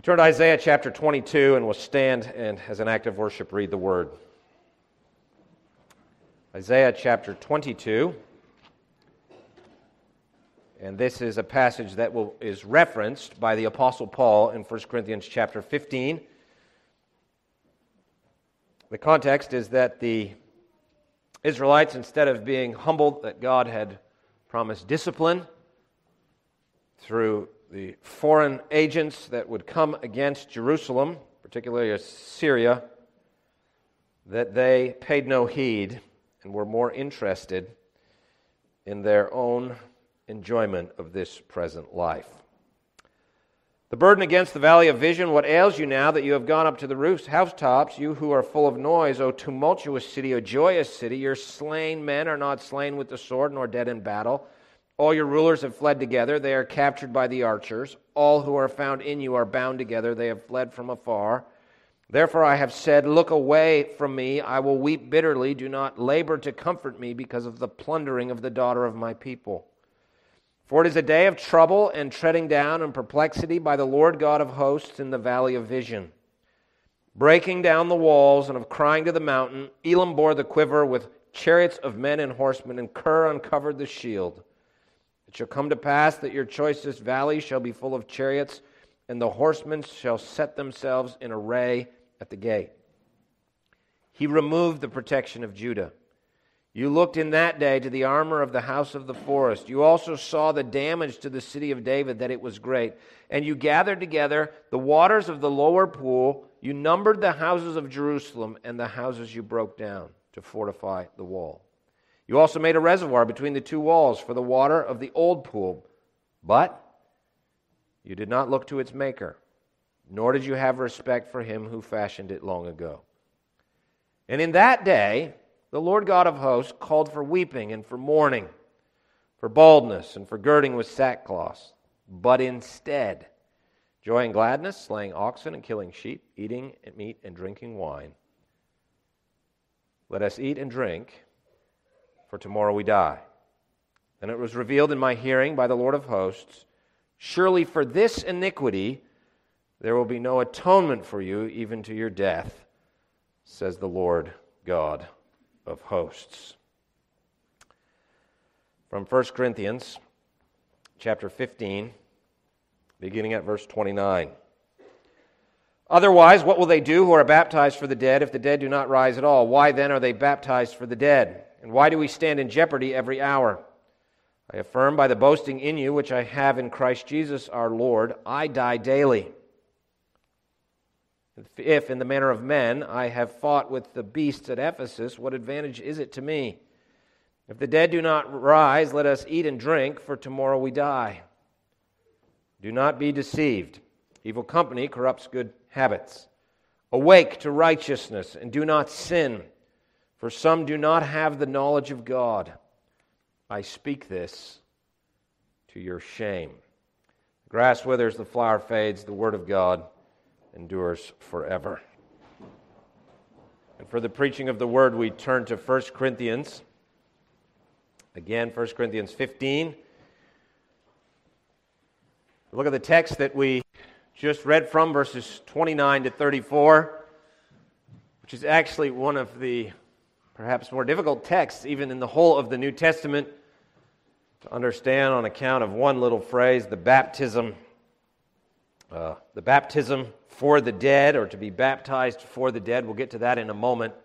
Turn to Isaiah chapter 22, and we'll stand and, as an act of worship, read the Word. Isaiah chapter 22, and this is a passage that is referenced by the Apostle Paul in 1 Corinthians chapter 15. The context is that the Israelites, instead of being humbled that God had promised discipline through the foreign agents that would come against Jerusalem, particularly Assyria, that they paid no heed and were more interested in their own enjoyment of this present life. The burden against the valley of vision, what ails you now that you have gone up to the roofs, housetops, you who are full of noise, O tumultuous city, O joyous city, your slain men are not slain with the sword, nor dead in battle. All your rulers have fled together, they are captured by the archers. All who are found in you are bound together, they have fled from afar. Therefore I have said, look away from me, I will weep bitterly, do not labor to comfort me because of the plundering of the daughter of my people. For it is a day of trouble and treading down and perplexity by the Lord God of hosts in the valley of vision. Breaking down the walls and of crying to the mountain, Elam bore the quiver with chariots of men and horsemen, and Kir uncovered the shield. It shall come to pass that your choicest valley shall be full of chariots, and the horsemen shall set themselves in array at the gate. He removed the protection of Judah. You looked in that day to the armor of the house of the forest. You also saw the damage to the city of David, that it was great. And you gathered together the waters of the lower pool. You numbered the houses of Jerusalem and the houses you broke down to fortify the wall. You also made a reservoir between the two walls for the water of the old pool. But you did not look to its maker, nor did you have respect for him who fashioned it long ago. And in that day, the Lord God of hosts called for weeping and for mourning, for baldness and for girding with sackcloth. But instead, joy and gladness, slaying oxen and killing sheep, eating meat and drinking wine. Let us eat and drink, for tomorrow we die. And it was revealed in my hearing by the Lord of hosts, surely for this iniquity there will be no atonement for you, even to your death, says the Lord God of hosts. From 1 Corinthians chapter 15, beginning at verse 29. Otherwise, what will they do who are baptized for the dead if the dead do not rise at all? Why then are they baptized for the dead? And why do we stand in jeopardy every hour? I affirm by the boasting in you which I have in Christ Jesus our Lord, I die daily. If in the manner of men I have fought with the beasts at Ephesus, what advantage is it to me? If the dead do not rise, let us eat and drink, for tomorrow we die. Do not be deceived. Evil company corrupts good habits. Awake to righteousness and do not sin, for some do not have the knowledge of God. I speak this to your shame. The grass withers, the flower fades, the word of God endures forever. And for the preaching of the word, we turn to 1 Corinthians. Again, 1 Corinthians 15. Look at the text that we just read from, verses 29 to 34, which is actually one of the perhaps more difficult texts, even in the whole of the New Testament, to understand on account of one little phrase, the baptism for the dead, or to be baptized for the dead. We'll get to that in a moment.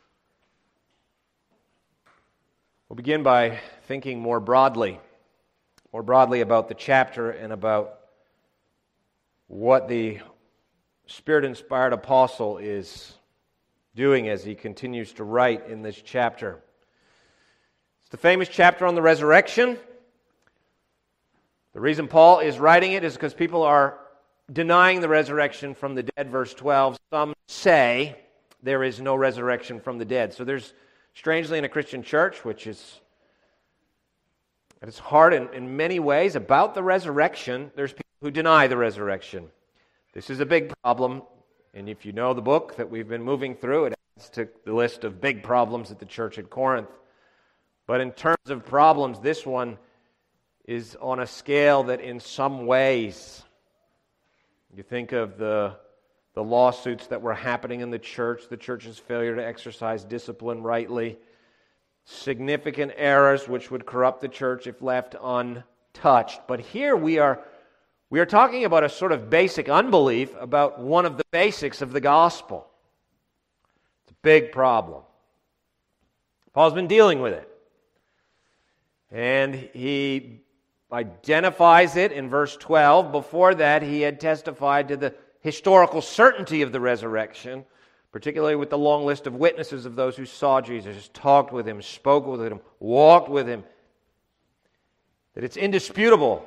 We'll begin by thinking more broadly about the chapter and about what the Spirit-inspired apostle is doing as he continues to write in this chapter. It's the famous chapter on the resurrection. The reason Paul is writing it is because people are denying the resurrection from the dead, verse 12. Some say there is no resurrection from the dead. So there's, strangely, in a Christian church, which is at its heart in many ways about the resurrection, there's people who deny the resurrection. This is a big problem, and if you know the book that we've been moving through, it adds to the list of big problems at the church at Corinth. But in terms of problems, this one is on a scale that in some ways You think of the lawsuits that were happening in the church's failure to exercise discipline rightly, significant errors which would corrupt the church if left untouched. But here we are talking about a sort of basic unbelief about one of the basics of the gospel. It's a big problem. Paul's been dealing with it. And he identifies it in verse 12. Before that, he had testified to the historical certainty of the resurrection, particularly with the long list of witnesses of those who saw Jesus, talked with him, spoke with him, walked with him, that it's indisputable.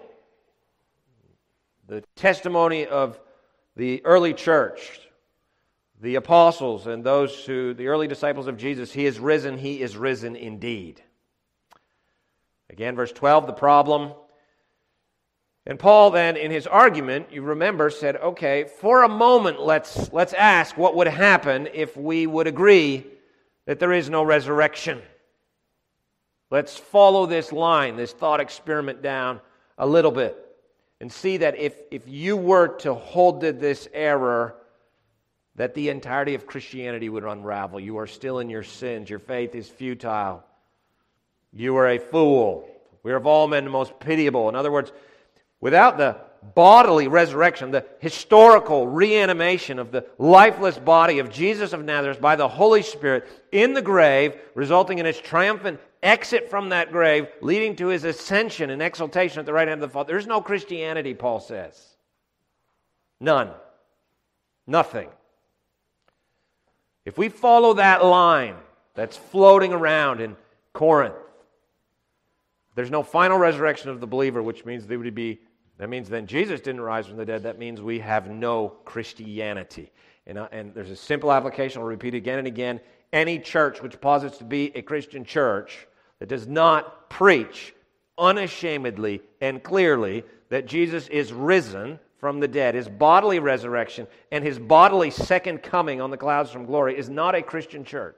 The testimony of the early church, the apostles, and the early disciples of Jesus, he is risen indeed. Again, verse 12, the problem. And Paul then, in his argument, you remember, said, okay, for a moment, let's ask what would happen if we would agree that there is no resurrection. Let's follow this line, this thought experiment down a little bit, and see that if you were to hold to this error, that the entirety of Christianity would unravel. You are still in your sins. Your faith is futile. You are a fool. We are of all men the most pitiable. In other words, without the bodily resurrection, the historical reanimation of the lifeless body of Jesus of Nazareth by the Holy Spirit in the grave, resulting in his triumphant exit from that grave, leading to his ascension and exaltation at the right hand of the Father, there's no Christianity, Paul says. None. Nothing. If we follow that line that's floating around in Corinth, there's no final resurrection of the believer, which means that means then Jesus didn't rise from the dead. That means we have no Christianity. And there's a simple application, I'll repeat again and again. Any church which posits to be a Christian church that does not preach unashamedly and clearly that Jesus is risen from the dead, his bodily resurrection, and his bodily second coming on the clouds from glory is not a Christian church.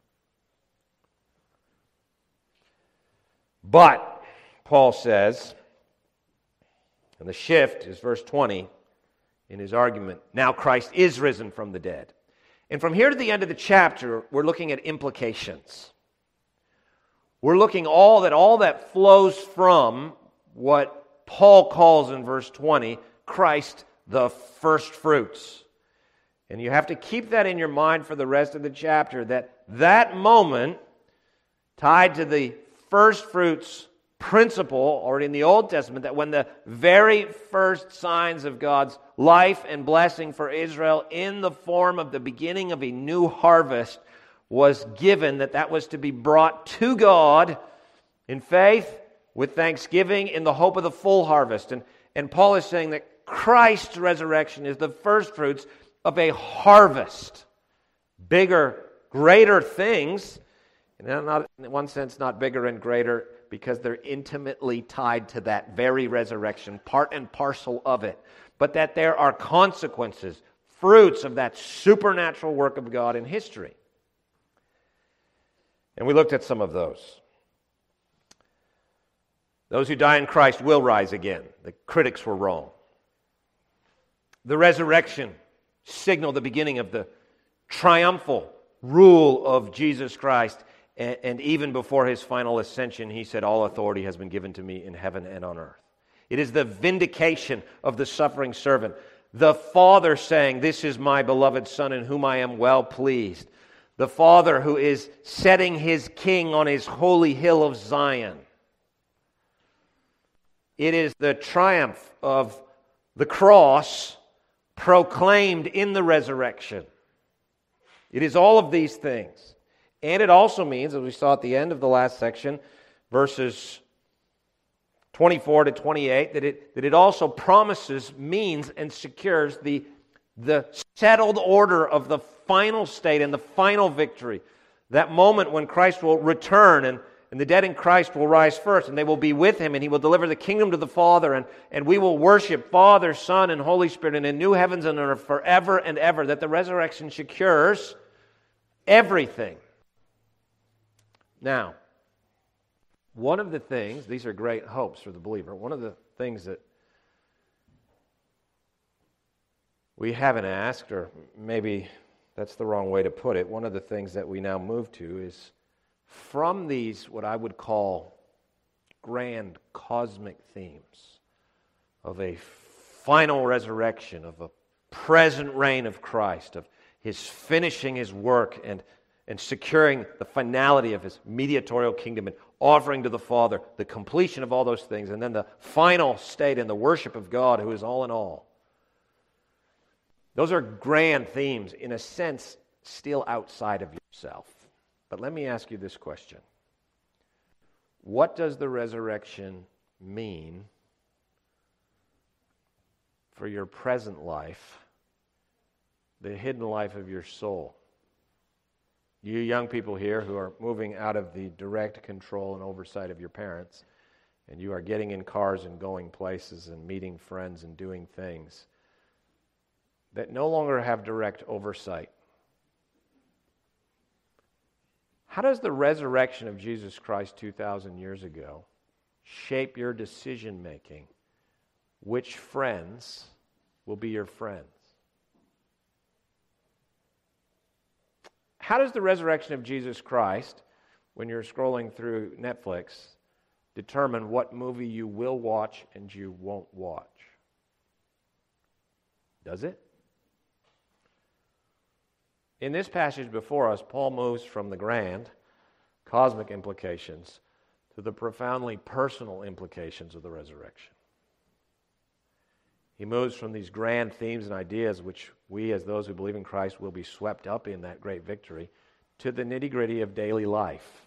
But, Paul says, and the shift is verse 20 in his argument, now Christ is risen from the dead. And from here to the end of the chapter, we're looking at implications. We're looking all that flows from what Paul calls in verse 20, Christ the first fruits. And you have to keep that in your mind for the rest of the chapter, that moment tied to the first fruits principle already in the Old Testament, that when the very first signs of God's life and blessing for Israel in the form of the beginning of a new harvest was given, that was to be brought to God in faith with thanksgiving in the hope of the full harvest. And Paul is saying that Christ's resurrection is the first fruits of a harvest. Bigger, greater things, and not, in one sense, not bigger and greater because they're intimately tied to that very resurrection, part and parcel of it. But that there are consequences, fruits of that supernatural work of God in history. And we looked at some of those. Those who die in Christ will rise again. The critics were wrong. The resurrection signaled the beginning of the triumphal rule of Jesus Christ. And even before his final ascension, he said, all authority has been given to me in heaven and on earth. It is the vindication of the suffering servant. The Father saying, this is my beloved Son in whom I am well pleased. The Father who is setting his King on his holy hill of Zion. It is the triumph of the cross proclaimed in the resurrection. It is all of these things. And it also means, as we saw at the end of the last section, verses 24 to 28, that it also promises, means, and secures the settled order of the final state and the final victory. That moment when Christ will return and the dead in Christ will rise first, and they will be with him, and he will deliver the kingdom to the Father, and we will worship Father, Son, and Holy Spirit, and in new heavens and earth forever and ever, that the resurrection secures everything. Now, one of the things, these are great hopes for the believer, one of the things that we haven't asked, or maybe that's the wrong way to put it, one of the things that we now move to is from these, what I would call grand cosmic themes of a final resurrection, of a present reign of Christ, of His finishing His work and securing the finality of His mediatorial kingdom and offering to the Father the completion of all those things, and then the final state in the worship of God who is all in all. Those are grand themes, in a sense, still outside of yourself. But let me ask you this question. What does the resurrection mean for your present life, the hidden life of your soul? You young people here who are moving out of the direct control and oversight of your parents, and you are getting in cars and going places and meeting friends and doing things that no longer have direct oversight. How does the resurrection of Jesus Christ 2,000 years ago shape your decision-making? Which friends will be your friends? How does the resurrection of Jesus Christ, when you're scrolling through Netflix, determine what movie you will watch and you won't watch? Does it? In this passage before us, Paul moves from the grand cosmic implications to the profoundly personal implications of the resurrection. He moves from these grand themes and ideas, which we as those who believe in Christ will be swept up in that great victory, to the nitty-gritty of daily life.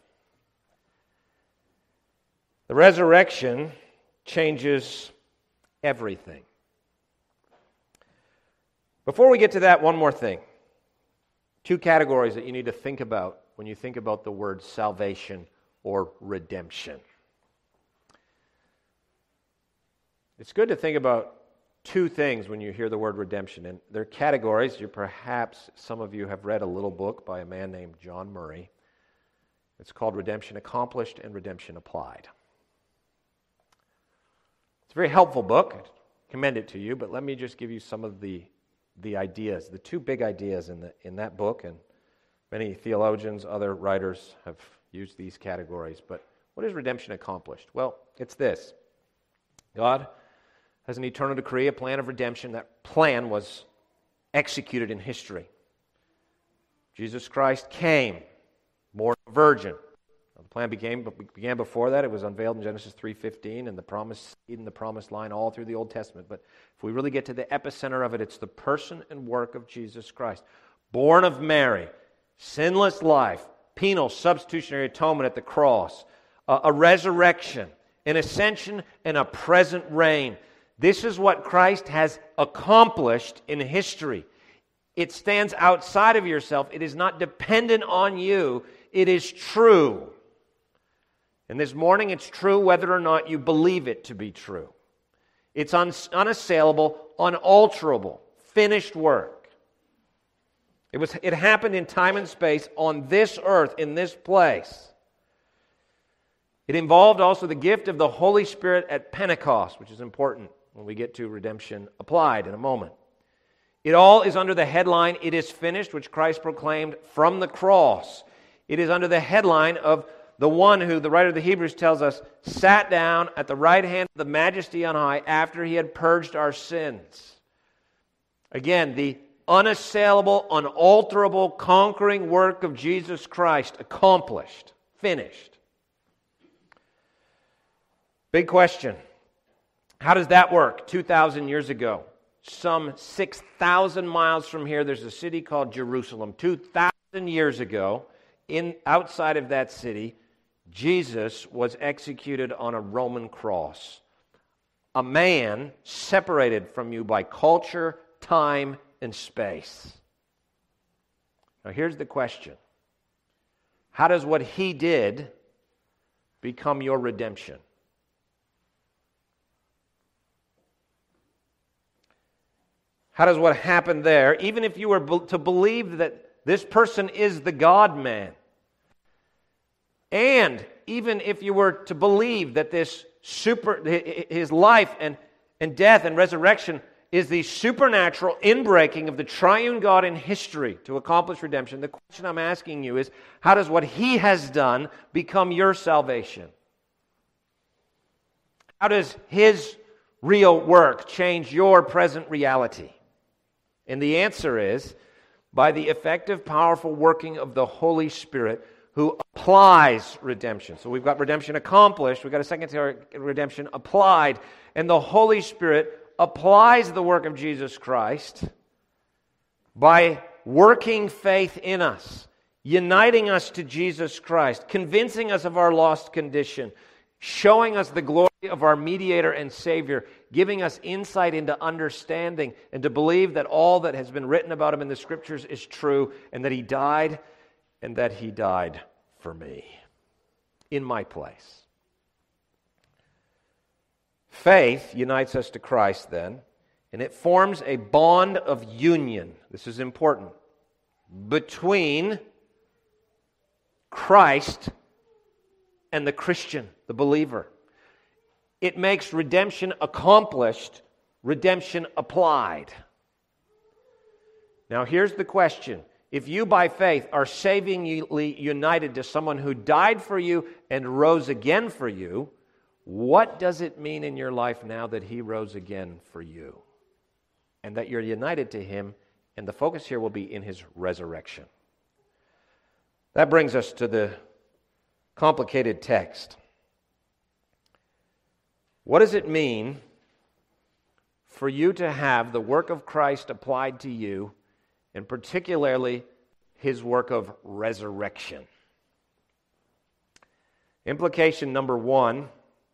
The resurrection changes everything. Before we get to that, one more thing. Two categories that you need to think about when you think about the word salvation or redemption. It's good to think about two things when you hear the word redemption, and they're categories. Perhaps some of you have read a little book by a man named John Murray. It's called Redemption Accomplished and Redemption Applied. It's a very helpful book. I commend it to you, but let me just give you some of the ideas, the two big ideas in that book, and many theologians, other writers have used these categories. But what is redemption accomplished? Well, it's this. God has an eternal decree, a plan of redemption. That plan was executed in history. Jesus Christ came, born of a virgin. The plan began before that. It was unveiled in Genesis 3:15, and the promised seed and the promised line all through the Old Testament. But if we really get to the epicenter of it, it's the person and work of Jesus Christ. Born of Mary, sinless life, penal substitutionary atonement at the cross, a resurrection, an ascension, and a present reign. This is what Christ has accomplished in history. It stands outside of yourself. It is not dependent on you. It is true. And this morning it's true whether or not you believe it to be true. It's unassailable, unalterable, finished work. It happened in time and space on this earth, in this place. It involved also the gift of the Holy Spirit at Pentecost, which is important when we get to redemption applied in a moment. It all is under the headline, "It is finished," which Christ proclaimed from the cross. It is under the headline of the one who, the writer of the Hebrews tells us, sat down at the right hand of the Majesty on high after He had purged our sins. Again, the unassailable, unalterable, conquering work of Jesus Christ accomplished, finished. Big question. How does that work? 2,000 years ago, some 6,000 miles from here, there's a city called Jerusalem. 2,000 years ago, outside of that city, Jesus was executed on a Roman cross. A man separated from you by culture, time, and space. Now here's the question. How does what He did become your redemption? How does what happened there, even if you were to believe that this person is the God-man, and even if you were to believe that his life and death and resurrection is the supernatural inbreaking of the triune God in history to accomplish redemption. The question I'm asking you is, how does what He has done become your salvation? How does His real work change your present reality? And the answer is, by the effective, powerful working of the Holy Spirit who applies redemption. So we've got redemption accomplished, we've got a secondary redemption applied, and the Holy Spirit applies the work of Jesus Christ by working faith in us, uniting us to Jesus Christ, convincing us of our lost condition, showing us the glory of our mediator and Savior, giving us insight into understanding and to believe that all that has been written about Him in the Scriptures is true, and that He died, and that He died for me in my place. Faith unites us to Christ then, and it forms a bond of union. This is important. Between Christ and the Christian, the believer. It makes redemption accomplished, redemption applied. Now here's the question. If you by faith are savingly united to someone who died for you and rose again for you, what does it mean in your life now that He rose again for you? And that you're united to Him, and the focus here will be in His resurrection. That brings us to the complicated text. What does it mean for you to have the work of Christ applied to you, and particularly His work of resurrection? Implication number one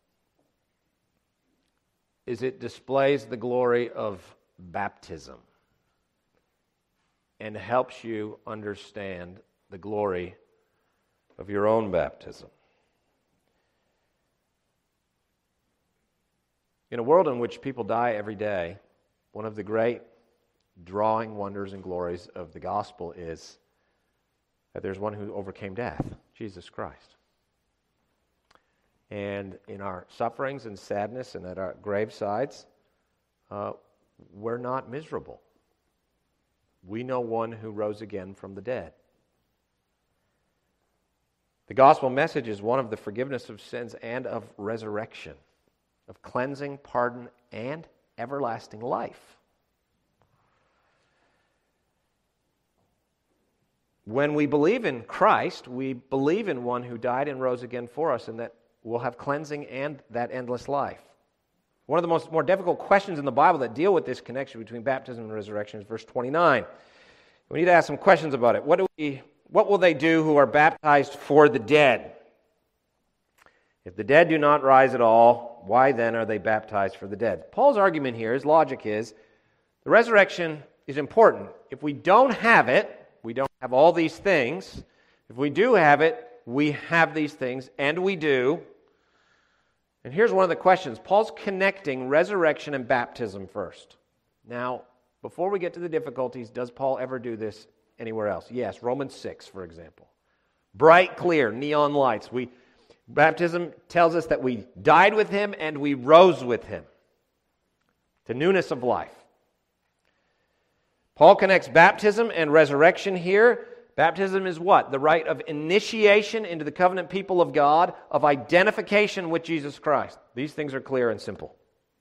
is it displays the glory of baptism and helps you understand the glory of your own baptism. In a world in which people die every day, one of the great drawing wonders and glories of the gospel is that there's one who overcame death, Jesus Christ. And in our sufferings and sadness and at our gravesides, we're not miserable. We know one who rose again from the dead. The gospel message is one of the forgiveness of sins and of resurrection, of cleansing, pardon, and everlasting life. When we believe in Christ, we believe in one who died and rose again for us, and that we'll have cleansing and that endless life. One of the more difficult questions in the Bible that deal with this connection between baptism and resurrection is verse 29. We need to ask some questions about it. What will they do who are baptized for the dead? If the dead do not rise at all, why then are they baptized for the dead? Paul's argument here, his logic is, the resurrection is important. If we don't have it, we don't have all these things. If we do have it, we have these things, and we do. And here's one of the questions. Paul's connecting resurrection and baptism first. Now, before we get to the difficulties, does Paul ever do this anywhere else? Yes, Romans 6, for example. Bright, clear, neon lights. Baptism tells us that we died with Him and we rose with Him to newness of life. Paul connects baptism and resurrection here. Baptism is what? The rite of initiation into the covenant people of God, of identification with Jesus Christ. These things are clear and simple.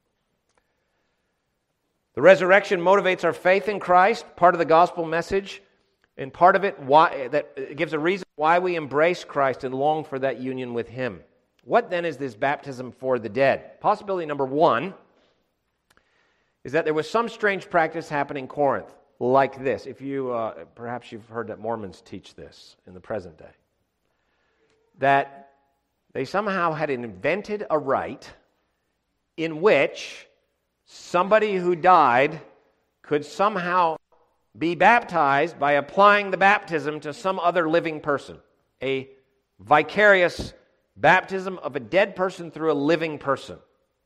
The resurrection motivates our faith in Christ, part of the gospel message, and part of it that gives a reason why we embrace Christ and long for that union with Him. What then is this baptism for the dead? Possibility number one is that there was some strange practice happening in Corinth, like this. If you, perhaps you've heard that Mormons teach this in the present day. That they somehow had invented a rite in which somebody who died could somehow be baptized by applying the baptism to some other living person. A vicarious baptism of a dead person through a living person.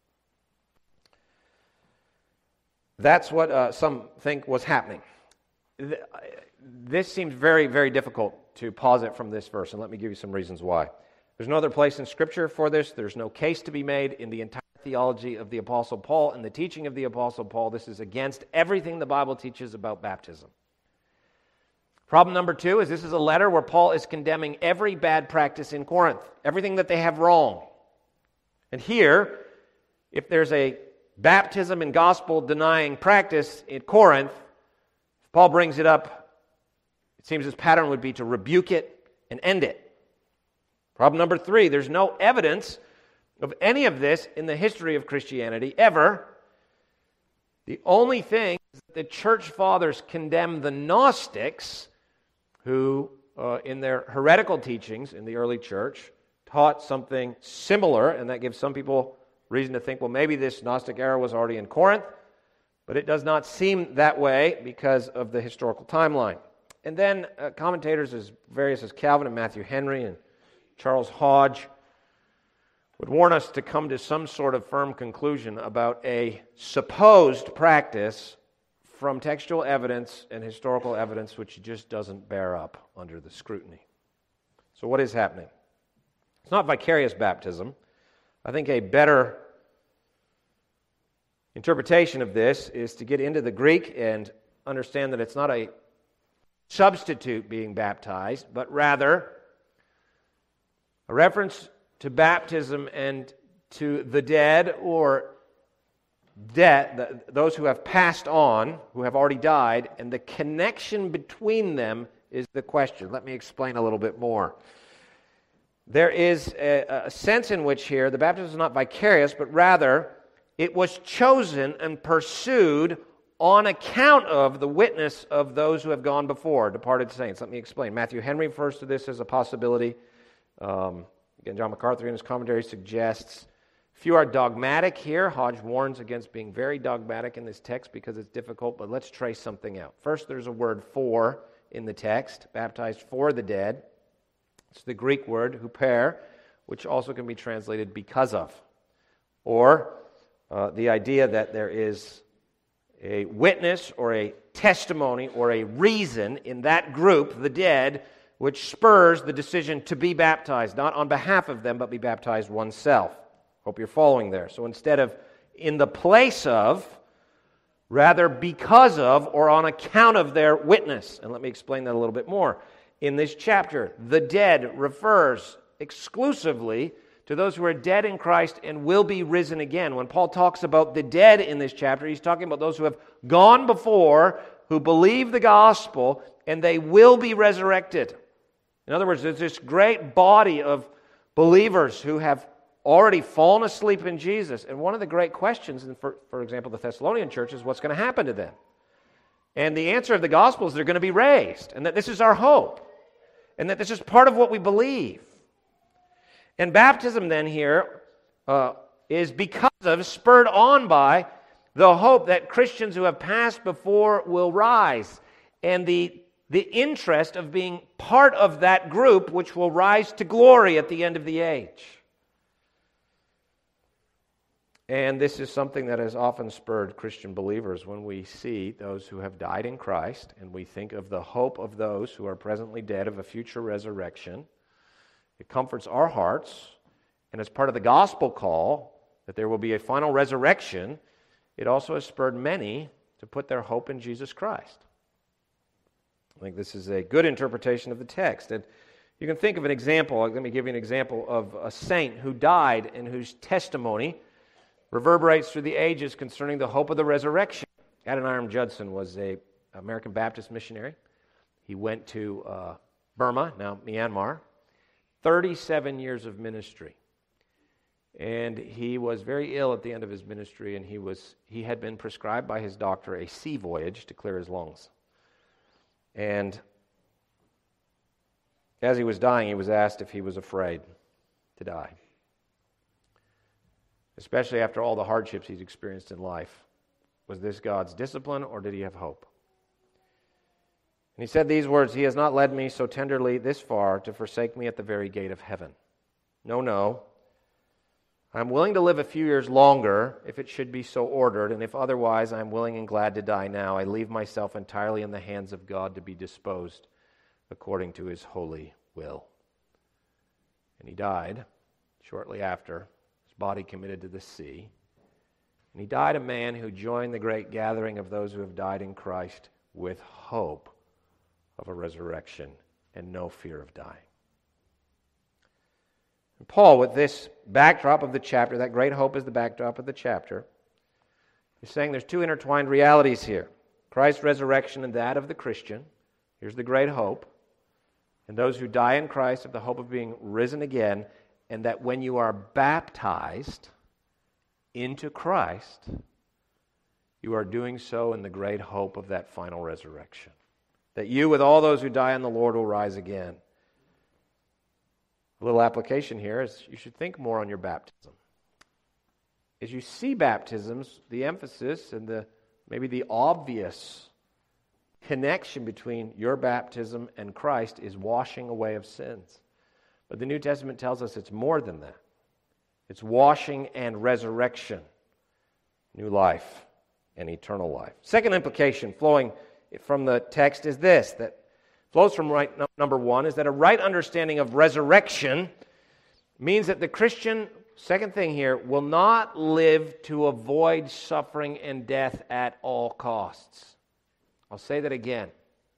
That's what some think was happening. This seems very, very difficult to posit from this verse, and let me give you some reasons why. There's no other place in Scripture for this. There's no case to be made in the entire theology of the Apostle Paul and the teaching of the Apostle Paul. This is against everything the Bible teaches about baptism. Problem number 2 is this is a letter where Paul is condemning every bad practice in Corinth, everything that they have wrong. And here, if there's a baptism and gospel denying practice in Corinth, if Paul brings it up, it seems his pattern would be to rebuke it and end it. Problem number 3, there's no evidence of any of this in the history of Christianity ever. The only thing is that the church fathers condemn the Gnostics who, in their heretical teachings in the early church, taught something similar, and that gives some people reason to think, well, maybe this Gnostic error was already in Corinth, but it does not seem that way because of the historical timeline. And then commentators as various as Calvin and Matthew Henry and Charles Hodge would warn us to come to some sort of firm conclusion about a supposed practice from textual evidence and historical evidence which just doesn't bear up under the scrutiny. So what is happening? It's not vicarious baptism. I think a better interpretation of this is to get into the Greek and understand that it's not a substitute being baptized, but rather a reference to baptism and to the dead or those who have passed on, who have already died, and the connection between them is the question. Let me explain a little bit more. There is a sense in which here the baptism is not vicarious, but rather it was chosen and pursued on account of the witness of those who have gone before, departed saints. Let me explain. Matthew Henry refers to this as a possibility. Again, John MacArthur in his commentary suggests few are dogmatic here. Hodge warns against being very dogmatic in this text because it's difficult, but let's trace something out. First, there's a word for in the text, baptized for the dead. It's the Greek word huper, which also can be translated because of, or the idea that there is a witness or a testimony or a reason in that group, the dead, which spurs the decision to be baptized, not on behalf of them, but be baptized oneself. Hope you're following there. So instead of in the place of, rather because of or on account of their witness. And let me explain that a little bit more. In this chapter, the dead refers exclusively to those who are dead in Christ and will be risen again. When Paul talks about the dead in this chapter, he's talking about those who have gone before, who believe the gospel, and they will be resurrected. In other words, there's this great body of believers who have already fallen asleep in Jesus. And one of the great questions, for example, the Thessalonian church, is what's going to happen to them? And the answer of the gospel is they're going to be raised, and that this is our hope, and that this is part of what we believe. And baptism then here is because of, spurred on by, the hope that Christians who have passed before will rise, and the interest of being part of that group which will rise to glory at the end of the age. And this is something that has often spurred Christian believers when we see those who have died in Christ, and we think of the hope of those who are presently dead of a future resurrection. It comforts our hearts, and as part of the gospel call that there will be a final resurrection, it also has spurred many to put their hope in Jesus Christ. I think this is a good interpretation of the text. And you can think of an example. Let me give you an example of a saint who died and whose testimony reverberates through the ages concerning the hope of the resurrection. Adoniram Judson was an American Baptist missionary. He went to Burma, now Myanmar, 37 years of ministry. And he was very ill at the end of his ministry, and he had been prescribed by his doctor a sea voyage to clear his lungs. And as he was dying, he was asked if he was afraid to die, especially after all the hardships he's experienced in life. Was this God's discipline, or did he have hope? And he said these words, "He has not led me so tenderly this far to forsake me at the very gate of heaven. No. I'm willing to live a few years longer if it should be so ordered, and if otherwise, I'm willing and glad to die now. I leave myself entirely in the hands of God to be disposed according to his holy will." And he died shortly after, his body committed to the sea. And he died a man who joined the great gathering of those who have died in Christ with hope of a resurrection and no fear of dying. And Paul, with this backdrop of the chapter, that great hope is the backdrop of the chapter, is saying there's two intertwined realities here. Christ's resurrection and that of the Christian. Here's the great hope. And those who die in Christ have the hope of being risen again, and that when you are baptized into Christ, you are doing so in the great hope of that final resurrection. That you, with all those who die in the Lord, will rise again. A little application here is you should think more on your baptism. As you see baptisms, the emphasis and maybe the obvious connection between your baptism and Christ is washing away of sins. But the New Testament tells us it's more than that. It's washing and resurrection, new life and eternal life. Second implication flowing from the text is this, that flows from number one, is that a right understanding of resurrection means that the Christian, second thing here, will not live to avoid suffering and death at all costs. I'll say that again.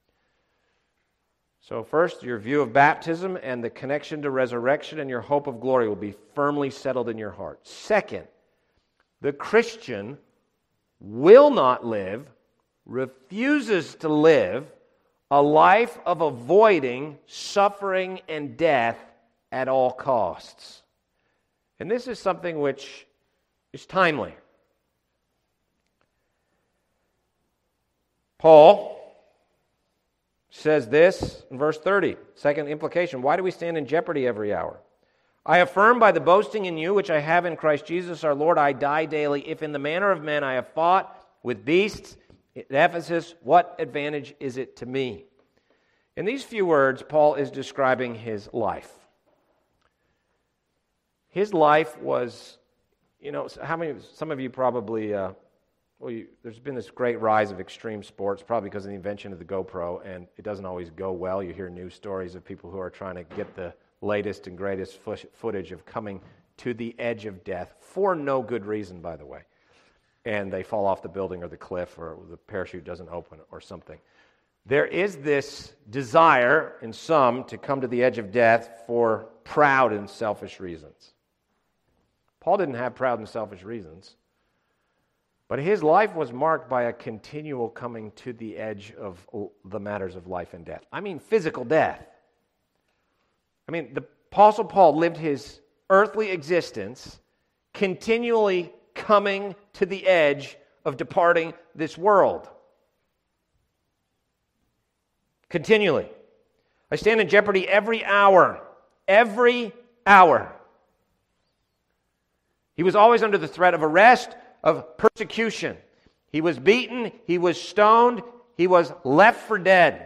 So first, your view of baptism and the connection to resurrection and your hope of glory will be firmly settled in your heart. Second, the Christian will not live, refuses to live, a life of avoiding suffering and death at all costs. And this is something which is timely. Paul says this in verse 30, second implication. Why do we stand in jeopardy every hour? I affirm by the boasting in you which I have in Christ Jesus our Lord, I die daily. If in the manner of men I have fought with beasts at Ephesus, what advantage is it to me? In these few words, Paul is describing his life. His life was, some of you probably, there's been this great rise of extreme sports, probably because of the invention of the GoPro, and it doesn't always go well. You hear news stories of people who are trying to get the latest and greatest footage of coming to the edge of death, for no good reason, by the way. And they fall off the building or the cliff, or the parachute doesn't open or something. There is this desire in some to come to the edge of death for proud and selfish reasons. Paul didn't have proud and selfish reasons, but his life was marked by a continual coming to the edge of the matters of life and death. I mean physical death. The Apostle Paul lived his earthly existence continually coming to the edge of departing this world. Continually. I stand in jeopardy every hour. Every hour. He was always under the threat of arrest, of persecution. He was beaten, he was stoned, he was left for dead.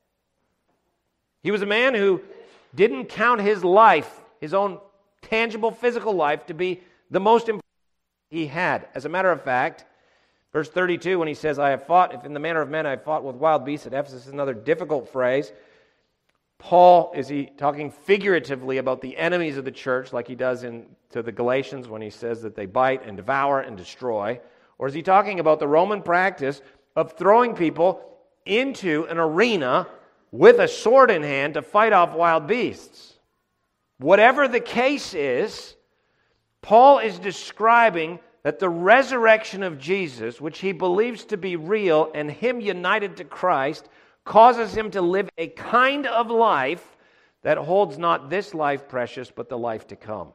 He was a man who didn't count his life, his own tangible physical life, to be the most important he had. As a matter of fact, verse 32, when he says, I have fought, if in the manner of men I have fought with wild beasts at Ephesus, is another difficult phrase. Paul, is he talking figuratively about the enemies of the church, like he does to the Galatians when he says that they bite and devour and destroy? Or is he talking about the Roman practice of throwing people into an arena with a sword in hand to fight off wild beasts? Whatever the case is, Paul is describing that the resurrection of Jesus, which he believes to be real, and him united to Christ, causes him to live a kind of life that holds not this life precious, but the life to come.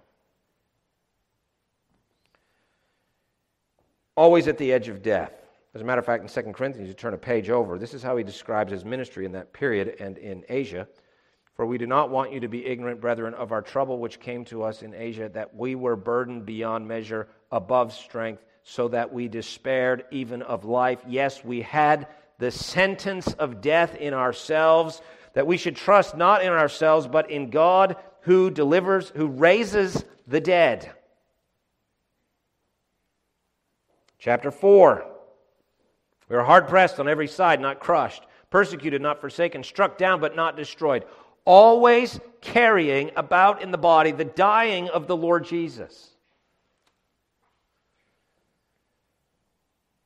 Always at the edge of death. As a matter of fact, in 2 Corinthians, you turn a page over, this is how he describes his ministry in that period and in Asia. For we do not want you to be ignorant, brethren, of our trouble which came to us in Asia, that we were burdened beyond measure, above strength, so that we despaired even of life. Yes, we had the sentence of death in ourselves, that we should trust not in ourselves, but in God who raises the dead. Chapter 4. We are hard pressed on every side, not crushed, persecuted, not forsaken, struck down, but not destroyed, always carrying about in the body the dying of the Lord Jesus.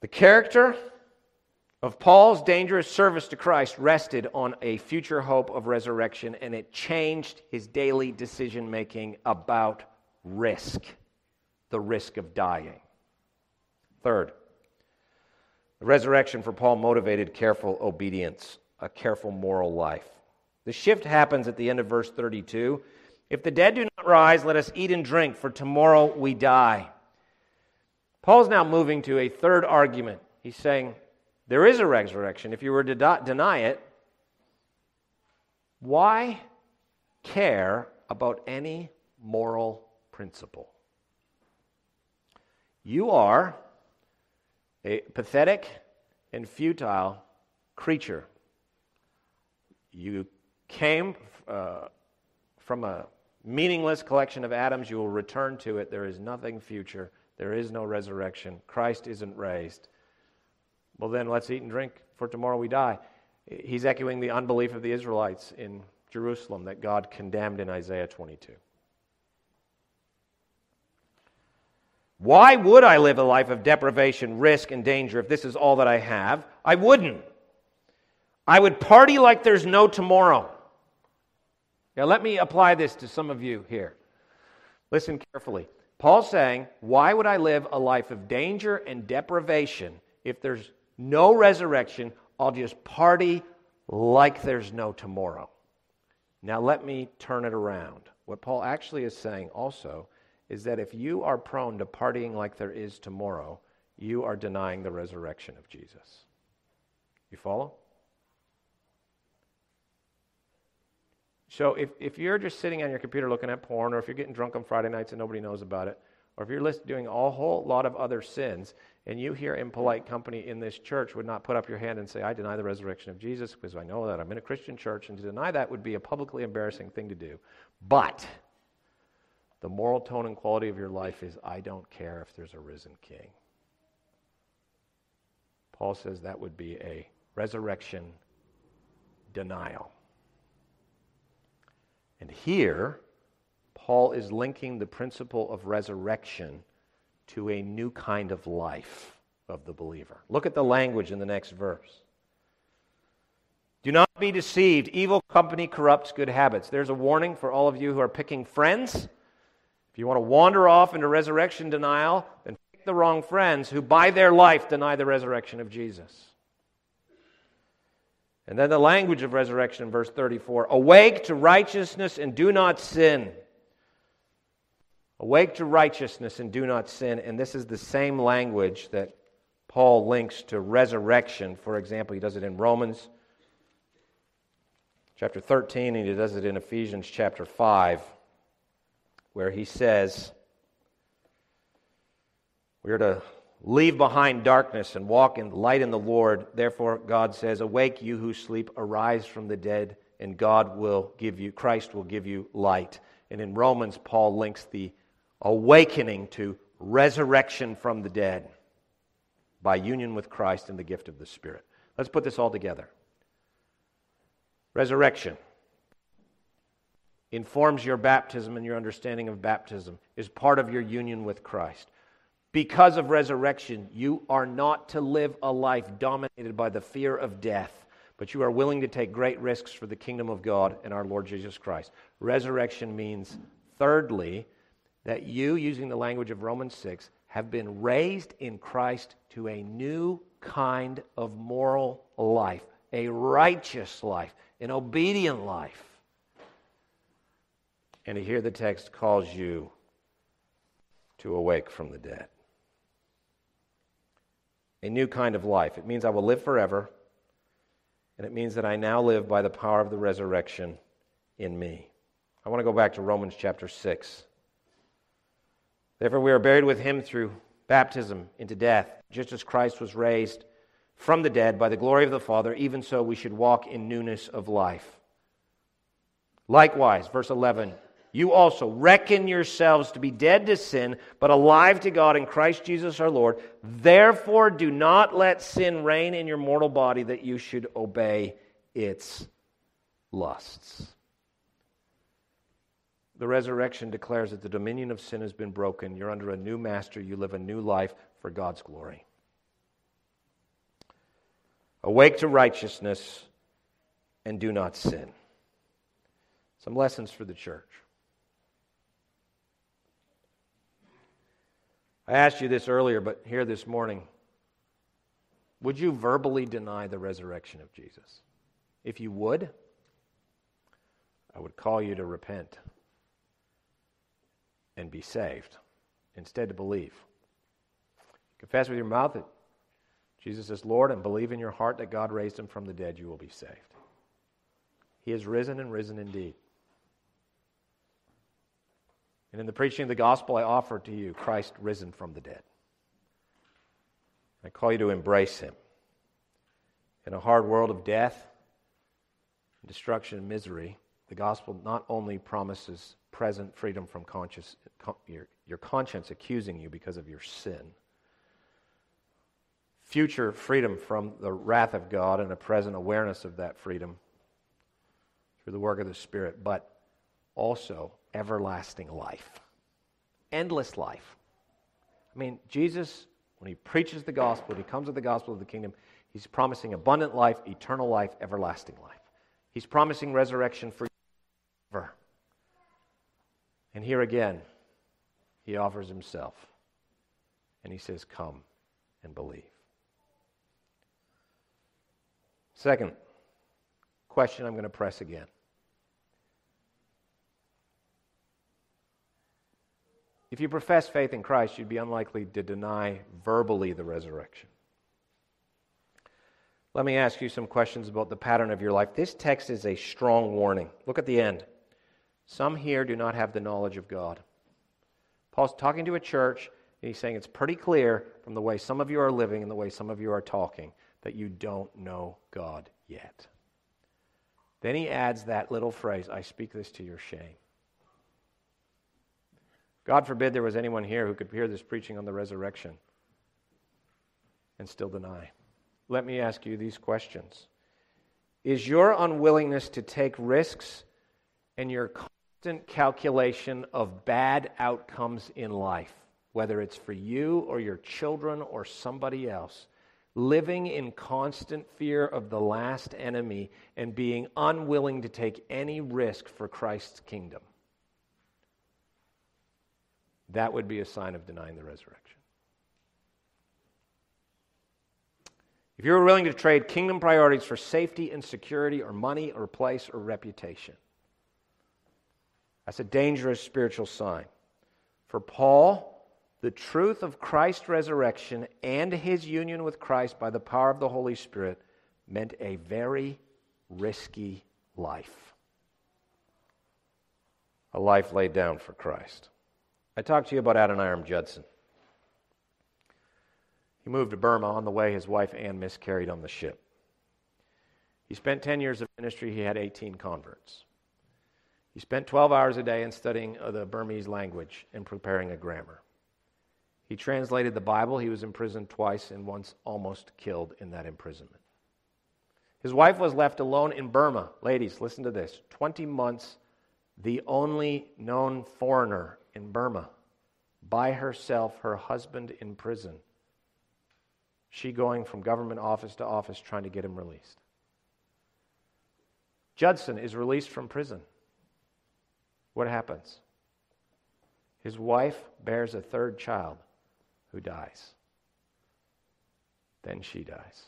The character of Paul's dangerous service to Christ rested on a future hope of resurrection, and it changed his daily decision-making about risk, the risk of dying. Third, the resurrection for Paul motivated careful obedience, a careful moral life. The shift happens at the end of verse 32. If the dead do not rise, let us eat and drink, for tomorrow we die. Paul's now moving to a third argument. He's saying, there is a resurrection. If you were to deny it, why care about any moral principle? You are a pathetic and futile creature. You came from a meaningless collection of atoms. You will return to it. There is nothing future. There is no resurrection. Christ isn't raised. Well, then let's eat and drink, for tomorrow we die. He's echoing the unbelief of the Israelites in Jerusalem that God condemned in Isaiah 22. Why would I live a life of deprivation, risk, and danger if this is all that I have? I wouldn't. I would party like there's no tomorrow. Now let me apply this to some of you here. Listen carefully. Paul's saying, why would I live a life of danger and deprivation if there's no resurrection? I'll just party like there's no tomorrow. Now let me turn it around. What Paul actually is saying also is that if you are prone to partying like there is tomorrow, you are denying the resurrection of Jesus. You follow? So if you're just sitting on your computer looking at porn, or if you're getting drunk on Friday nights and nobody knows about it, or if you're doing a whole lot of other sins, and you hear impolite company in this church would not put up your hand and say, I deny the resurrection of Jesus because I know that I'm in a Christian church, and to deny that would be a publicly embarrassing thing to do. But the moral tone and quality of your life is, I don't care if there's a risen king. Paul says that would be a resurrection denial. And here, Paul is linking the principle of resurrection to a new kind of life of the believer. Look at the language in the next verse. Do not be deceived. Evil company corrupts good habits. There's a warning for all of you who are picking friends. If you want to wander off into resurrection denial, then pick the wrong friends who by their life deny the resurrection of Jesus. And then the language of resurrection in verse 34. Awake to righteousness and do not sin. Awake to righteousness and do not sin. And this is the same language that Paul links to resurrection. For example, he does it in Romans chapter 13, and he does it in Ephesians chapter 5, where he says, we are to leave behind darkness and walk in light in the Lord. Therefore, God says, awake you who sleep, arise from the dead, and Christ will give you light. And in Romans, Paul links the awakening to resurrection from the dead by union with Christ and the gift of the Spirit. Let's put this all together. Resurrection informs your baptism and your understanding of baptism, is part of your union with Christ. Because of resurrection, you are not to live a life dominated by the fear of death, but you are willing to take great risks for the kingdom of God and our Lord Jesus Christ. Resurrection means, thirdly, that you, using the language of Romans 6, have been raised in Christ to a new kind of moral life, a righteous life, an obedient life. And here the text calls you to awake from the dead. A new kind of life. It means I will live forever, and it means that I now live by the power of the resurrection in me. I want to go back to Romans chapter 6. Therefore we are buried with him through baptism into death, just as Christ was raised from the dead by the glory of the Father, even so we should walk in newness of life. Likewise, verse 11, you also reckon yourselves to be dead to sin, but alive to God in Christ Jesus our Lord. Therefore do not let sin reign in your mortal body, that you should obey its lusts. The resurrection declares that the dominion of sin has been broken. You're under a new master. You live a new life for God's glory. Awake to righteousness and do not sin. Some lessons for the church. I asked you this earlier, but here this morning, would you verbally deny the resurrection of Jesus? If you would, I would call you to repent and be saved, instead to believe. Confess with your mouth that Jesus is Lord and believe in your heart that God raised him from the dead, you will be saved. He is risen and risen indeed. And in the preaching of the gospel, I offer to you Christ risen from the dead. I call you to embrace him. In a hard world of death, destruction, and misery, the gospel not only promises present freedom from your conscience accusing you because of your sin, future freedom from the wrath of God and a present awareness of that freedom through the work of the Spirit, but also everlasting life. Endless life. I mean, Jesus, when he preaches the gospel, when he comes with the gospel of the kingdom, he's promising abundant life, eternal life, everlasting life. He's promising resurrection for you forever. And here again, he offers himself. And he says, come and believe. Second question I'm going to press again. If you profess faith in Christ, you'd be unlikely to deny verbally the resurrection. Let me ask you some questions about the pattern of your life. This text is a strong warning. Look at the end. Some here do not have the knowledge of God. Paul's talking to a church, and he's saying it's pretty clear from the way some of you are living and the way some of you are talking that you don't know God yet. Then he adds that little phrase, I speak this to your shame. God forbid there was anyone here who could hear this preaching on the resurrection and still deny. Let me ask you these questions. Is your unwillingness to take risks and your constant calculation of bad outcomes in life, whether it's for you or your children or somebody else, living in constant fear of the last enemy and being unwilling to take any risk for Christ's kingdom? That would be a sign of denying the resurrection. If you're willing to trade kingdom priorities for safety and security or money or place or reputation, that's a dangerous spiritual sign. For Paul, the truth of Christ's resurrection and his union with Christ by the power of the Holy Spirit meant a very risky life. A life laid down for Christ. I talked to you about Adoniram Judson. He moved to Burma. On the way, his wife Anne miscarried on the ship. He spent 10 years of ministry. He had 18 converts. He spent 12 hours a day in studying the Burmese language and preparing a grammar. He translated the Bible. He was imprisoned twice and once almost killed in that imprisonment. His wife was left alone in Burma. Ladies, listen to this. 20 months, the only known foreigner in Burma, by herself, her husband in prison. She going from government office to office trying to get him released. Judson is released from prison. What happens? His wife bears a third child who dies. Then she dies.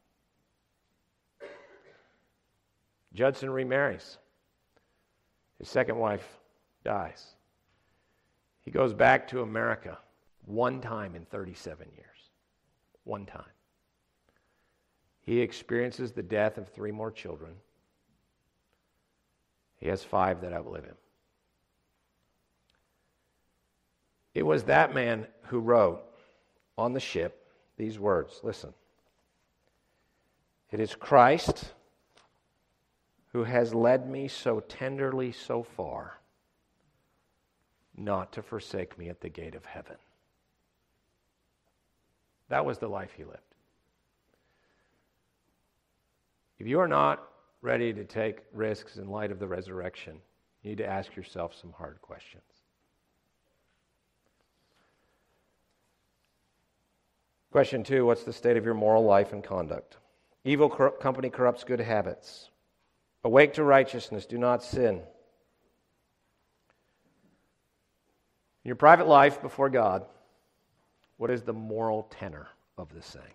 Judson remarries. His second wife dies. He goes back to America one time in 37 years. One time. He experiences the death of 3 more children. He has 5 that outlive him. It was that man who wrote on the ship these words. Listen. It is Christ who has led me so tenderly so far, not to forsake me at the gate of heaven. That was the life he lived. If you are not ready to take risks in light of the resurrection, you need to ask yourself some hard questions. Question 2, what's the state of your moral life and conduct? Evil company corrupts good habits. Awake to righteousness, do not sin. In your private life before God, what is the moral tenor of the same?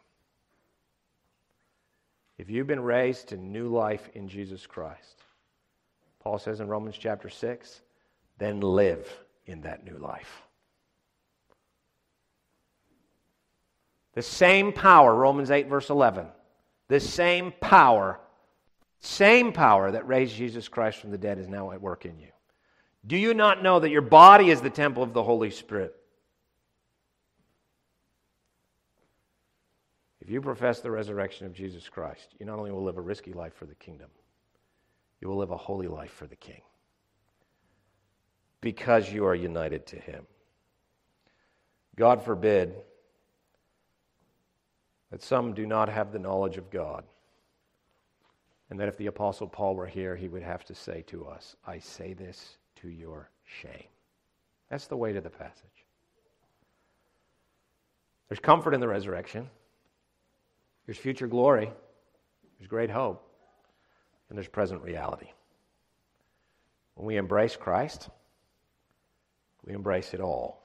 If you've been raised to new life in Jesus Christ, Paul says in Romans chapter 6, then live in that new life. The same power, Romans 8 verse 11, the same power that raised Jesus Christ from the dead is now at work in you. Do you not know that your body is the temple of the Holy Spirit? If you profess the resurrection of Jesus Christ, you not only will live a risky life for the kingdom, you will live a holy life for the King, because you are united to Him. God forbid that some do not have the knowledge of God, and that if the Apostle Paul were here, he would have to say to us, I say this to your shame. That's the weight of the passage. There's comfort in the resurrection. There's future glory. There's great hope. And there's present reality. When we embrace Christ, we embrace it all.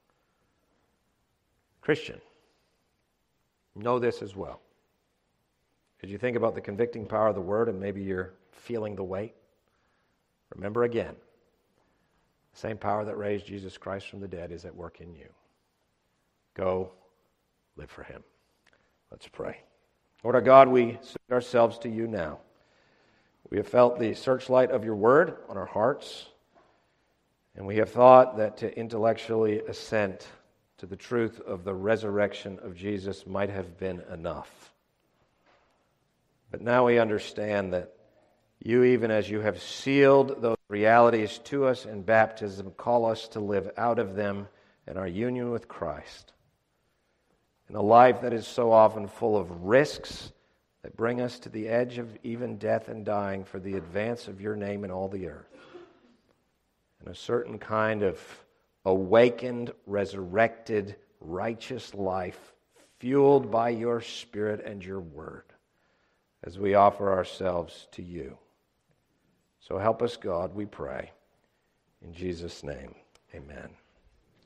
Christian, know this as well. As you think about the convicting power of the Word and maybe you're feeling the weight, remember again, the same power that raised Jesus Christ from the dead is at work in you. Go live for Him. Let's pray. Lord our God, we submit ourselves to you now. We have felt the searchlight of your Word on our hearts, and we have thought that to intellectually assent to the truth of the resurrection of Jesus might have been enough. But now we understand that you, even as you have sealed those realities to us in baptism, call us to live out of them in our union with Christ. In a life that is so often full of risks that bring us to the edge of even death and dying for the advance of your name in all the earth. And a certain kind of awakened, resurrected, righteous life fueled by your Spirit and your Word as we offer ourselves to you. So help us, God, we pray. In Jesus' name, amen.